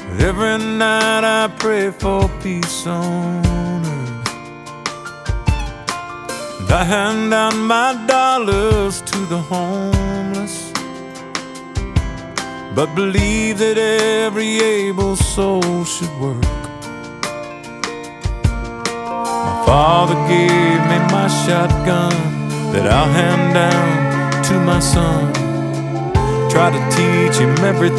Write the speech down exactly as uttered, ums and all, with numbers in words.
Every night I pray for peace on earth, and I hand out my dollars to the homeless, but believe that every able soul should work. My father gave me my shotgun that I'll hand down to my son. Try to teach him everything